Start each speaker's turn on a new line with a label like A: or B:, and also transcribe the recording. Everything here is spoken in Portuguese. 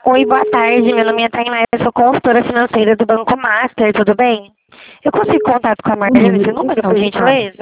A: Oi, boa tarde. Meu nome é Tainá, eu sou consultora financeira do Banco Master, tudo bem? Eu consigo contato com a Marlene, esse
B: Uhum.
A: número, por gentileza?